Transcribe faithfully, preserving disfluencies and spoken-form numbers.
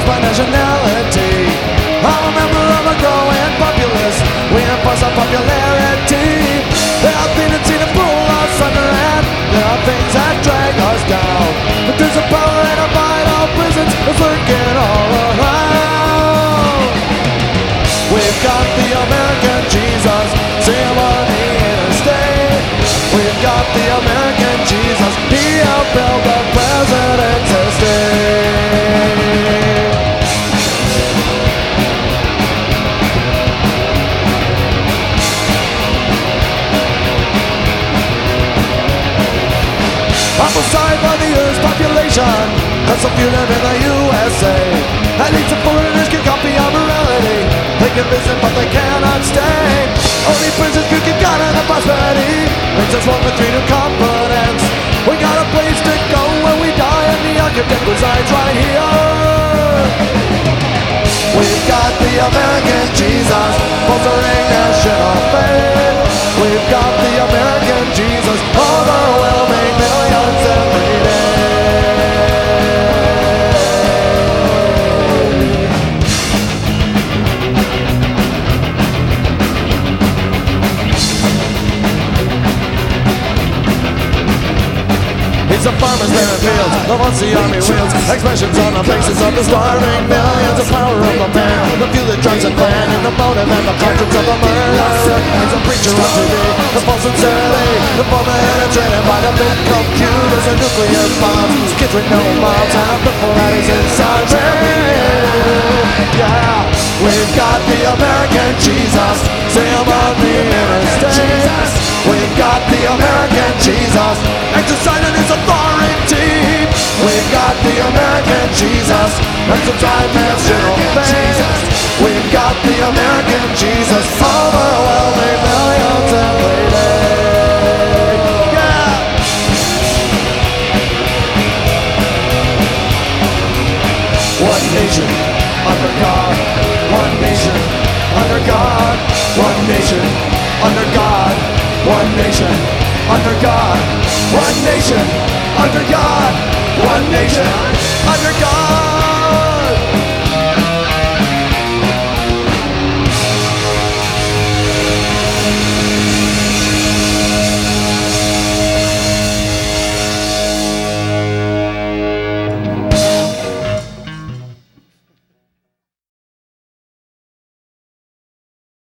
by nationality. I'm a member of a growing populace. We enforce our popularity. There are things that seem to pull us under, and there are things that drag us down. But there's a power in our vital prisons that's lurking all around. We've got the American Jesus, see him on the interstate. We've got the American Jesus, he helped build the president's estate. I'm sorry for the Earth's population, that's so few live in the U S A. At least the foreigners can copy our morality. They can visit but they cannot stay. Only prisons could get God and the prosperity. Brings us one with freedom, confidence. We got a place to go when we die, and the architect resides right here. We've got the American Jesus, fostering national faith. We've got the American Jesus, overwhelming millions every day. It's the farmers there in fields, the ones the army wields. Expressions on the faces of the starving millions. The power of the man, the few that drives a clan, and the motive and the conscience of the murderer. He's a preacher on T V, the false sincerity, the former penetrated by the big computers and nuclear bombs. Kids with no moms and a football that is inside me. Yeah, we've got the American Jesus, see him on the interstate. We've got the American Jesus, exercising his authority. We've got the American Jesus, exercising national faith. We've got the American Jesus, overwhelming millions every day. Yeah. One nation under God, one nation under God, one nation under God, one nation under God, one nation under God, one nation under God.